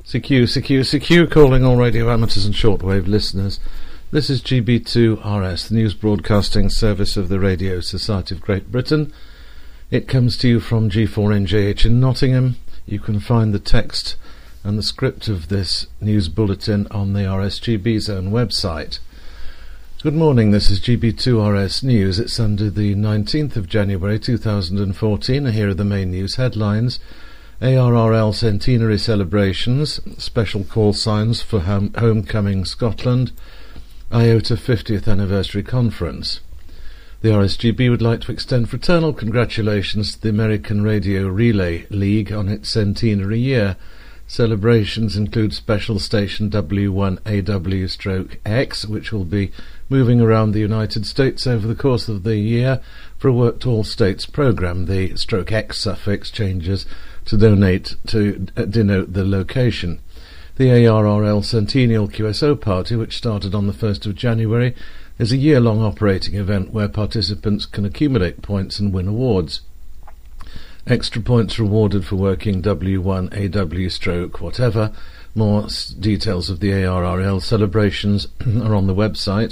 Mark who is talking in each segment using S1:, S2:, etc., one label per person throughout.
S1: CQ, calling all radio amateurs and shortwave listeners. This is GB2RS, the news broadcasting service of the Radio Society of Great Britain. It comes to you from G4NJH in Nottingham. You can find the text and the script of this news bulletin on the RSGB Zone website. Good morning, this is GB2RS News. It's Sunday the 19th of January 2014, and here are the main news headlines. ARRL centenary celebrations, special call signs for Homecoming Scotland, IOTA 50th anniversary conference. The RSGB would like to extend fraternal congratulations to the American Radio Relay League on its centenary year. Celebrations include special station W1AW-X, which will be moving around the United States over the course of the year for a Work to All States programme. The *X suffix changes to denote the location. The ARRL Centennial QSO Party, which started on the 1st of January, is a year-long operating event where participants can accumulate points and win awards. Extra points are awarded for working W1AW-whatever. More details of the ARRL celebrations are on the website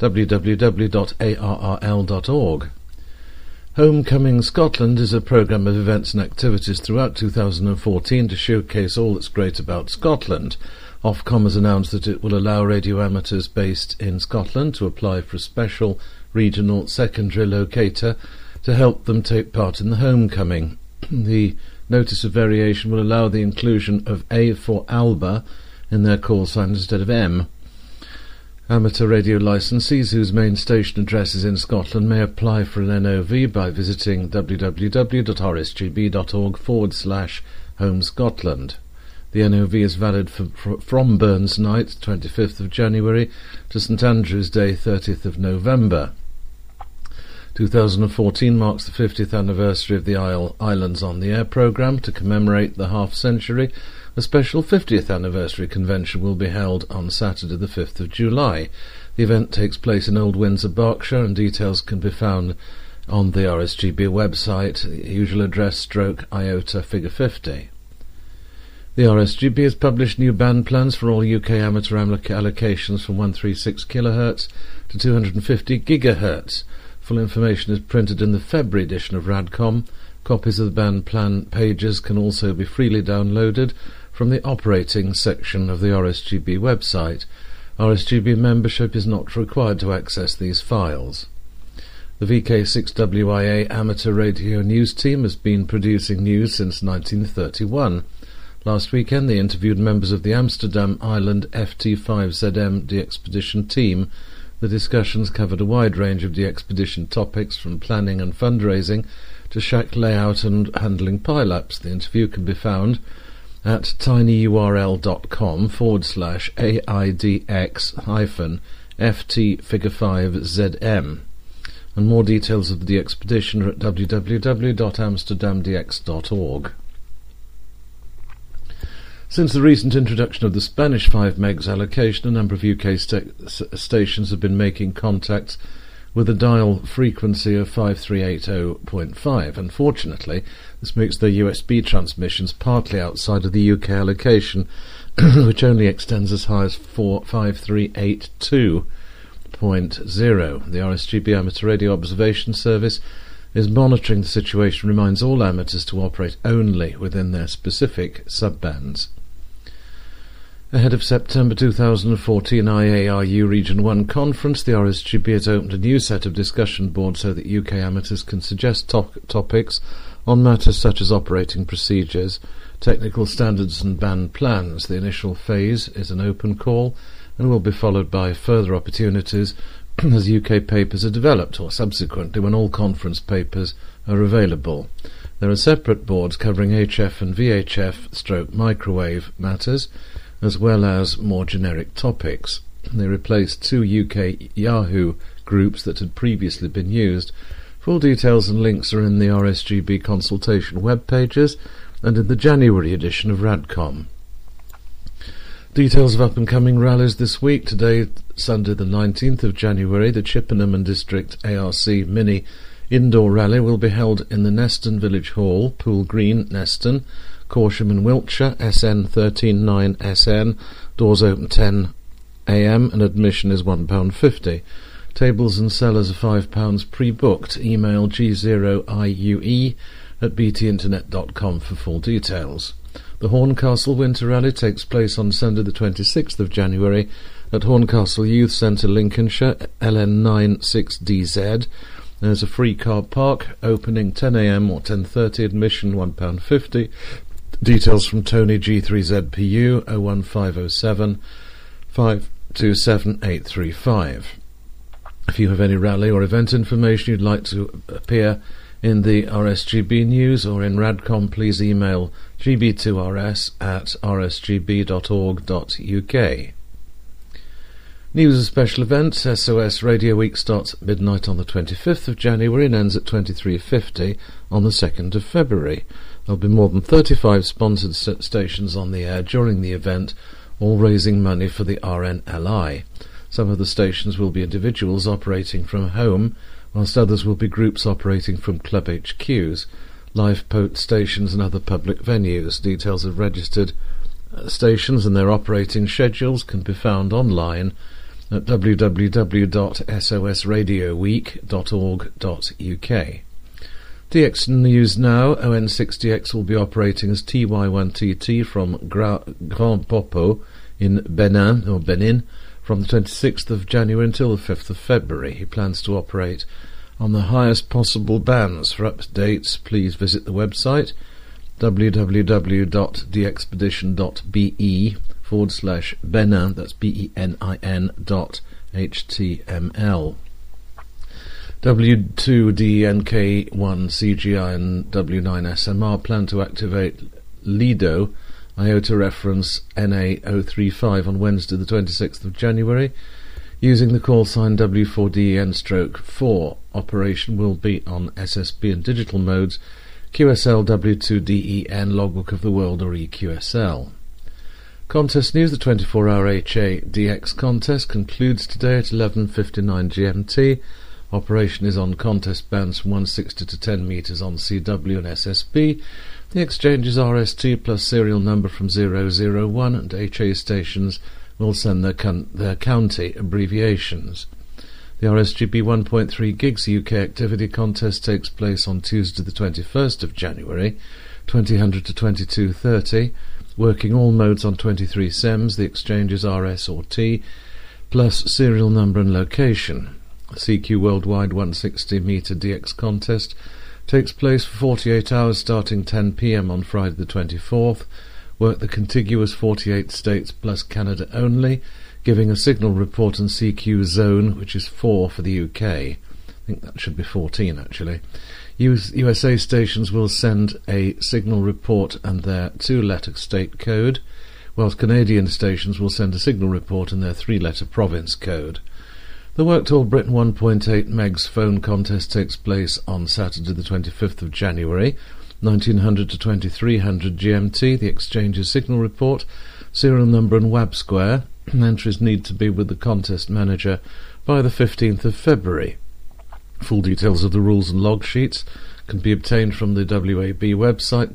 S1: www.arrl.org. Homecoming Scotland is a programme of events and activities throughout 2014 to showcase all that's great about Scotland. Ofcom has announced that it will allow radio amateurs based in Scotland to apply for a special regional secondary locator to help them take part in the homecoming. The notice of variation will allow the inclusion of A for Alba in their call sign instead of M. Amateur radio licensees whose main station address is in Scotland may apply for an NOV by visiting www.rsgb.org/Home Scotland. The NOV is valid from Burns Night, 25th of January, to St Andrew's Day, 30th of November. 2014 marks the 50th anniversary of the Islands on the Air programme. To commemorate the half-century, a special 50th anniversary convention will be held on Saturday the 5th of July. The event takes place in Old Windsor, Berkshire, and details can be found on the RSGB website, usual address /IOTA figure 50. The RSGB has published new band plans for all UK amateur allocations from 136 kHz to 250 GHz. Full information is printed in the February edition of Radcom. Copies of the band plan pages can also be freely downloaded from the operating section of the RSGB website. RSGB membership is not required to access these files. The VK6WIA amateur radio news team has been producing news since 1931. Last weekend they interviewed members of the Amsterdam Island FT5ZM DXpedition team. The discussions covered a wide range of DXpedition topics, from planning and fundraising to shack layout and handling pile-ups. The interview can be found at tinyurl.com/AIDX-FT figure 5ZM. And more details of the DXpedition are at www.amsterdamdx.org. Since the recent introduction of the Spanish 5 MHz allocation, a number of UK stations have been making contacts with a dial frequency of 5380.5. Unfortunately, this makes their USB transmissions partly outside of the UK allocation, which only extends as high as 5382.0. The RSGB Amateur Radio Observation Service is monitoring the situation and reminds all amateurs to operate only within their specific subbands. Ahead of September 2014 IARU Region 1 Conference, the RSGB has opened a new set of discussion boards so that UK amateurs can suggest topics on matters such as operating procedures, technical standards and band plans. The initial phase is an open call and will be followed by further opportunities as UK papers are developed, or subsequently when all conference papers are available. There are separate boards covering HF and VHF/microwave matters, as well as more generic topics. They replaced two UK Yahoo groups that had previously been used. Full details and links are in the RSGB consultation web pages and in the January edition of Radcom. Details of up-and-coming rallies this week. Today, Sunday the 19th of January, the Chippenham and District ARC Mini Indoor Rally will be held in the Neston Village Hall, Pool Green, Neston. Corsham in Wiltshire, SN 139SN. Doors open 10 a.m. and admission is £1.50. Tables and cellars are £5 pre-booked. Email g0iue@btinternet.com for full details. The Horncastle Winter Rally takes place on Sunday the 26th of January at Horncastle Youth Centre, Lincolnshire, LN96DZ. There's a free car park, opening 10 a.m. or 10:30, admission £1.50. Details from Tony G3ZPU 01507 527 835. If you have any rally or event information you'd like to appear in the RSGB news or in Radcom, please email gb2rs@rsgb.org.uk. News and special events. SOS Radio Week starts at midnight on the 25th of January and ends at 23:50 on the 2nd of February. There'll be more than 35 sponsored stations on the air during the event, all raising money for the RNLI. Some of the stations will be individuals operating from home, whilst others will be groups operating from club HQs, live stations and other public venues. Details of registered stations and their operating schedules can be found online at www.sosradioweek.org.uk. DX News Now. ON6DX will be operating as TY1TT from Grand Popo in Benin from the 26th of January until the 5th of February. He plans to operate on the highest possible bands. For updates, please visit the website www.theexpedition.be/Benin, that's BENIN.html. W2DNK1CGI and W9SMR plan to activate Lido IOTA reference NA035 on Wednesday the 26th of January using the call sign W4DN/4. Operation will be on SSB and digital modes, QSL W2DEN, Logbook of the World or EQSL. Contest news. The 24-hour HA DX contest concludes today at 11:59 GMT. Operation is on contest bands from 160 to 10 metres on CW and SSB. The exchange is RST plus serial number from 001, and HA stations will send their county abbreviations. The RSGB 1.3 Gigs UK activity contest takes place on Tuesday the 21st of January, 2000 to 22:30, working all modes on 23 SEMS. The exchange is RS or T plus serial number and location. The CQ Worldwide 160 metre DX contest takes place for 48 hours starting 10 p.m. on Friday the 24th. Work the contiguous 48 states plus Canada only, giving a signal report and CQ zone, which is 4 for the UK. I think that should be 14 actually. USA stations will send a signal report and their 2-letter state code, whilst Canadian stations will send a signal report and their 3-letter province code. The Worked All Britain 1.8 megs phone contest takes place on Saturday the 25th of January, 1900 to 2300 GMT. The exchange's signal report, serial number and WAB square. Entries need to be with the contest manager by the 15th of February. Full details of the rules and log sheets can be obtained from the WAB website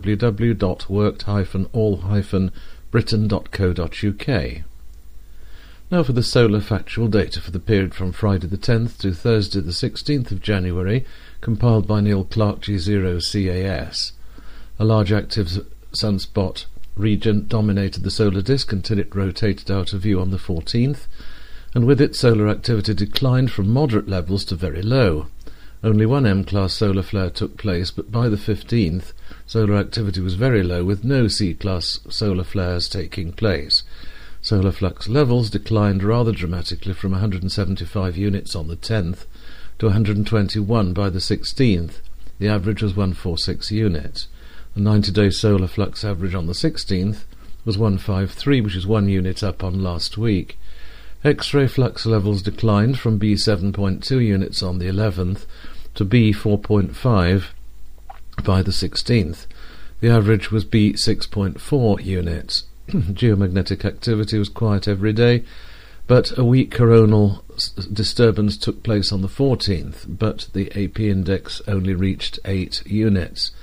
S1: www.worked-all-britain.co.uk. Now for the solar factual data for the period from Friday the 10th to Thursday the 16th of January, compiled by Neil Clark G0CAS. A large active sunspot region dominated the solar disk until it rotated out of view on the 14th, and with it solar activity declined from moderate levels to very low. Only one M-class solar flare took place, but by the 15th solar activity was very low, with no C-class solar flares taking place. Solar flux levels declined rather dramatically from 175 units on the 10th to 121 by the 16th. The average was 146 units. The 90-day solar flux average on the 16th was 153, which is 1 unit up on last week. X-ray flux levels declined from B7.2 units on the 11th to B4.5 by the 16th. The average was B6.4 units. Geomagnetic activity was quiet every day, but a weak coronal disturbance took place on the 14th, but the AP index only reached 8 units.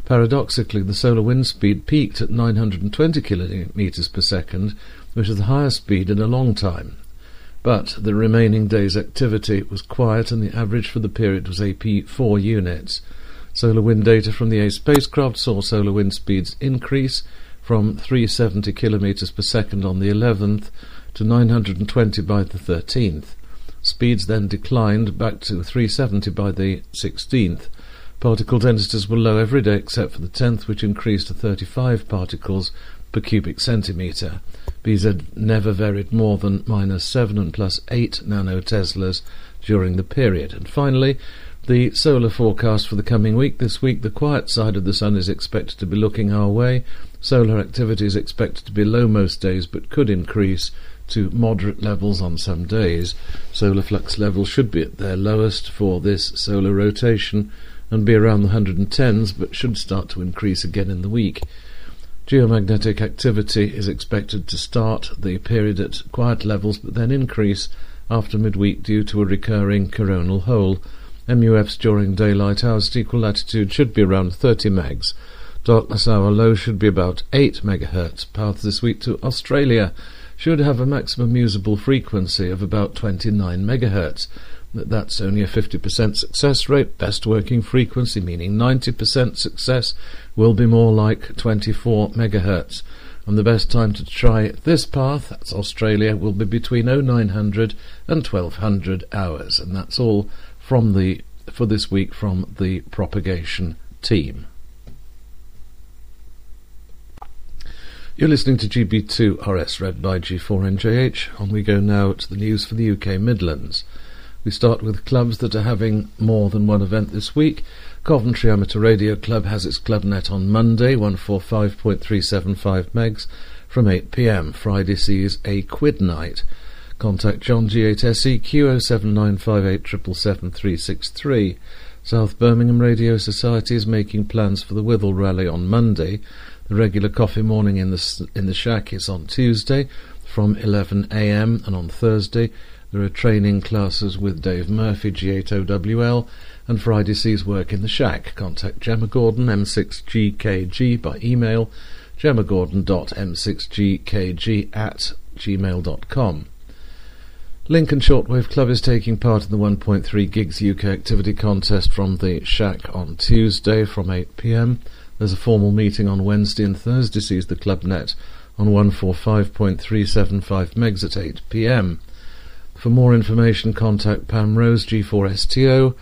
S1: Paradoxically, the solar wind speed peaked at 920 kilometres per second, which is the highest speed in a long time. But the remaining day's activity was quiet, and the average for the period was AP4 units. Solar wind data from the ACE spacecraft saw solar wind speeds increase from 370 kilometres per second on the 11th to 920 by the 13th. Speeds then declined back to 370 by the 16th. Particle densities were low every day except for the 10th, which increased to 35 particles per cubic centimetre. BZ never varied more than -7 and +8 nanoteslas during the period. And finally, the solar forecast for the coming week. This week, the quiet side of the sun is expected to be looking our way. Solar activity is expected to be low most days, but could increase to moderate levels on some days. Solar flux levels should be at their lowest for this solar rotation and be around the 110s, but should start to increase again in the week. Geomagnetic activity is expected to start the period at quiet levels, but then increase after midweek due to a recurring coronal hole. MUFs during daylight hours at equal latitude should be around 30 megs. Darkness hour low should be about 8 MHz. Path this week to Australia should have a maximum usable frequency of about 29 MHz. That's only a 50% success rate. Best working frequency, meaning 90% success, will be more like 24 MHz. And the best time to try this path, that's Australia, will be between 0900 and 1200 hours. And that's all for this week from the propagation team. You're listening to GB2RS, read by G4NJH. On we go now to the news for the UK Midlands. We start with clubs that are having more than one event this week. Coventry Amateur Radio Club has its clubnet on Monday, 145.375 megs, from 8 p.m. Friday sees a quid night. Contact John G8SEQ 07958777363. South Birmingham Radio Society is making plans for the Withell Rally on Monday. The regular coffee morning in the shack is on Tuesday from 11 a.m. and on Thursday there are training classes with Dave Murphy, G8OWL, and Friday sees work in the shack. Contact Gemma Gordon, M6GKG, by email, gemmagordon.m6gkg@gmail.com. Lincoln Shortwave Club is taking part in the 1.3 Gigs UK Activity Contest from the shack on Tuesday from 8 p.m. There's a formal meeting on Wednesday, and Thursday sees the clubnet on 145.375 megs at 8 p.m. For more information, contact Pam Rose, G4STO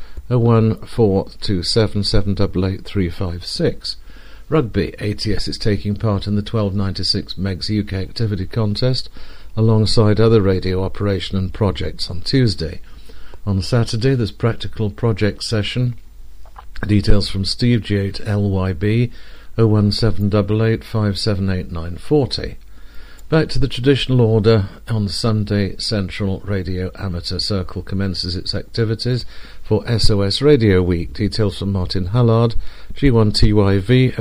S1: 01427788356. Rugby, ATS is taking part in the 1296 megs UK Activity Contest alongside other radio operation and projects on Tuesday. On Saturday there's practical project session. Details from Steve, G8LYB 01788578940. Back to the traditional order. On Sunday, Central Radio Amateur Circle commences its activities for SOS Radio Week. Details from Martin Hallard, G1TYV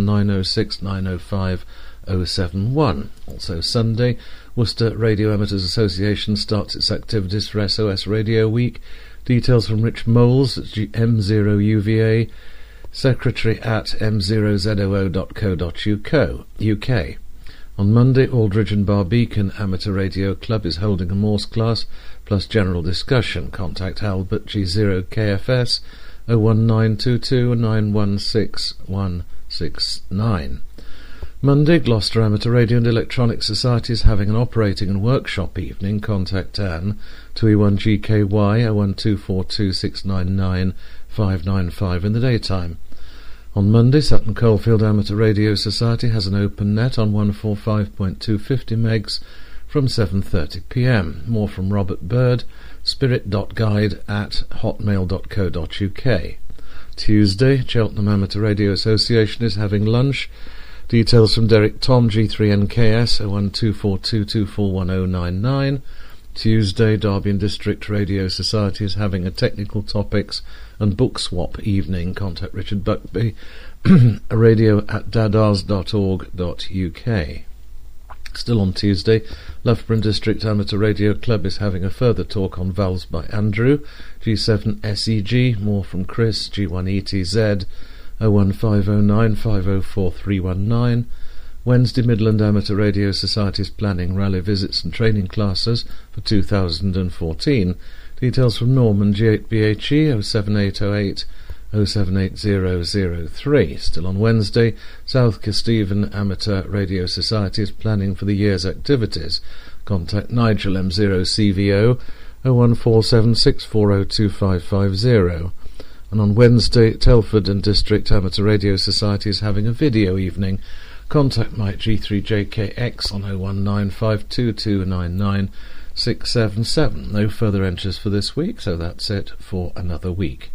S1: 07906905071. Also Sunday, Worcester Radio Amateurs Association starts its activities for SOS Radio Week. Details from Rich Moles at M0UVA, secretary at m0zoo.co.uk. On Monday, Aldridge and Barbeacon Amateur Radio Club is holding a Morse class plus general discussion. Contact Albert, G0KFS 01922916169. Monday, Gloucester Amateur Radio and Electronic Society is having an operating and workshop evening. Contact Anne, 2E1GKY 01242699595 in the daytime. On Monday, Sutton Coldfield Amateur Radio Society has an open net on 145.250 megs from 7:30 p.m. More from Robert Bird, spirit.guide@hotmail.co.uk. Tuesday, Cheltenham Amateur Radio Association is having lunch. Details from Derek Tom, G3NKS 01242241099. Tuesday, Derby and District Radio Society is having a technical topics and book swap evening. Contact Richard Buckby, radio@dadars.org.uk. Still on Tuesday, Loughborough District Amateur Radio Club is having a further talk on valves by Andrew, G7SEG, more from Chris, G1ETZ 01509 504 319. Wednesday, Midland Amateur Radio Society's planning rally visits and training classes for 2014. Details from Norman G8BHE 07808 078003. Still on Wednesday, South Kesteven Amateur Radio Society is planning for the year's activities. Contact Nigel M0CVO 01476402550. And on Wednesday, Telford and District Amateur Radio Society is having a video evening. Contact Mike G3JKX on 01952299677. No further entries for this week, so that's it for another week.